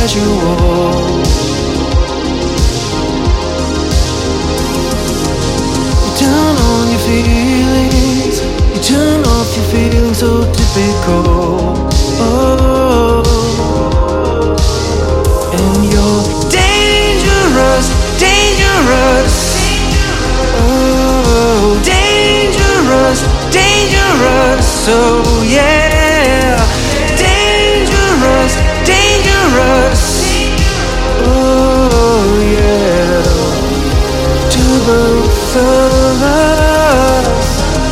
casual. You turn on your feelings, you turn off your feelings, so typical. Oh, and you're dangerous, dangerous. Oh, dangerous, dangerous. So yeah, dangerous, dangerous. Oh yeah, to both of us.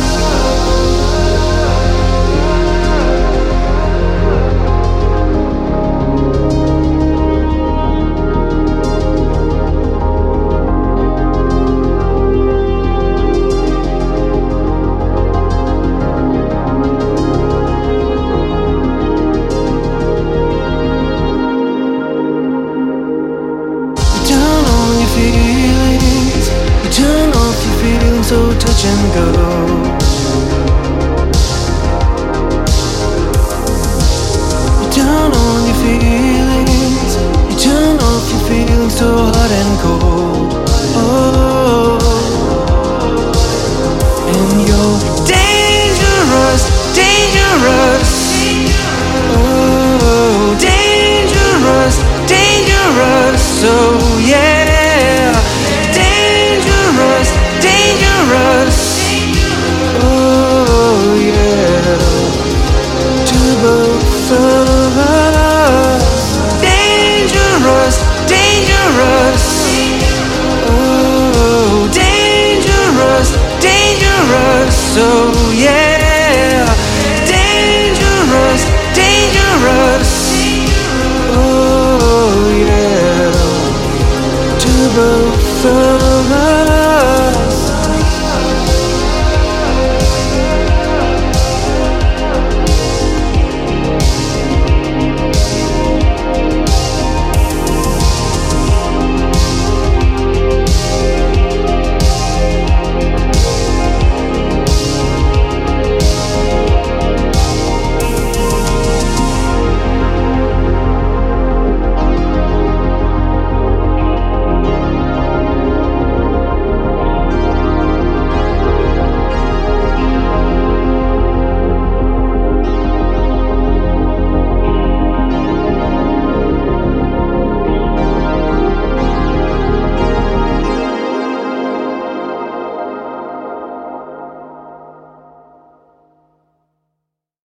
Feelings, you turn off your feelings, so touch and go. You turn on your feelings, you turn off your feelings, so hot and cold.